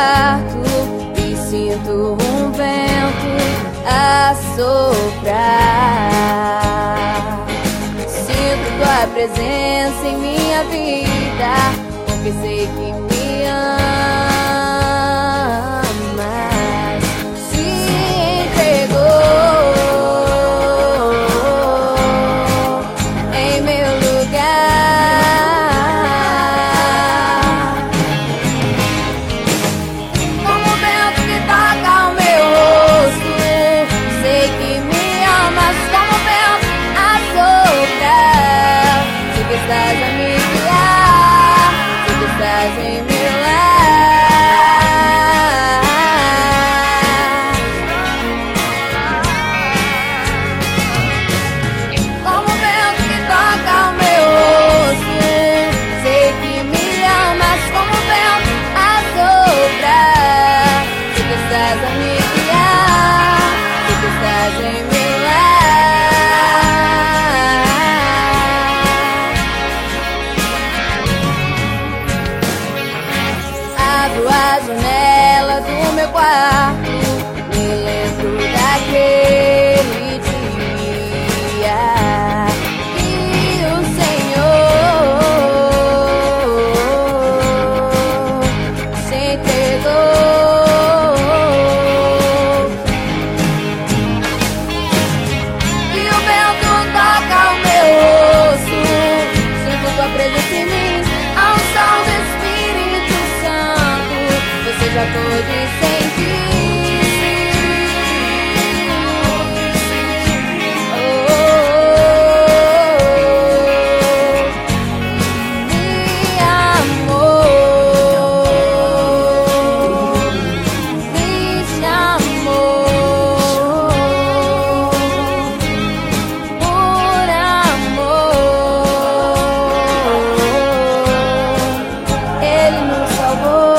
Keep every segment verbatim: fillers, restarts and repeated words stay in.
quarto e sinto um vento a soprar. Sinto tua presença em minha vida, porque sei que me amas. Se entregou em meu lugar, como o vento que toca o meu rosto. Sei que me amas, como o vento a soprar. Sei que estás a me guiar, sei que estás em meu lar. Como o vento que toca o meu rosto. Sei que me amas, como o vento a soprar. Sei que estás a me guiar, sei que estás em meu lar. Abro a janela do meu quarto, me lembro daquele dia que o Senhor se entregou. E o vento toca o meu rosto, sinto tua presença em mim, a unção do Espírito Santo. Eu seja todo e sentir. Oh, me amou, me chamou por amor. Ele nos salvou.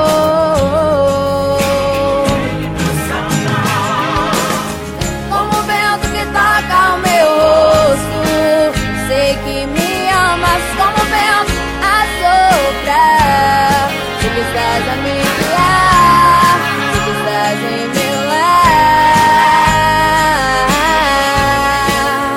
Como o vento que toca o meu rosto. Sei que me amas, como o vento a soprar. Sei que estás a me guiar, sei que estás em meu lar.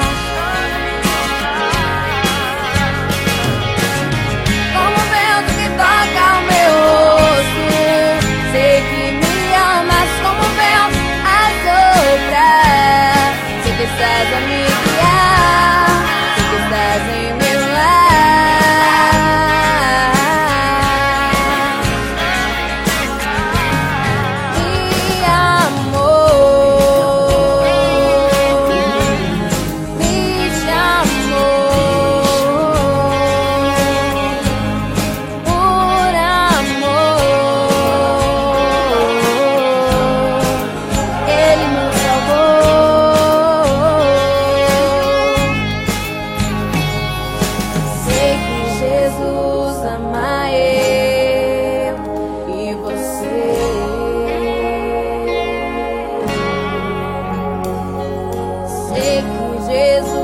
Como o vento que toca o meu rosto. Sei que me amas, como o vento a soprar. Sei que estás a me guiar, sei que estás em meu lar. Me amou, me chamou por amor. Ele nos salvou. Sei que Jesus ama eu e você. Sei que Jesus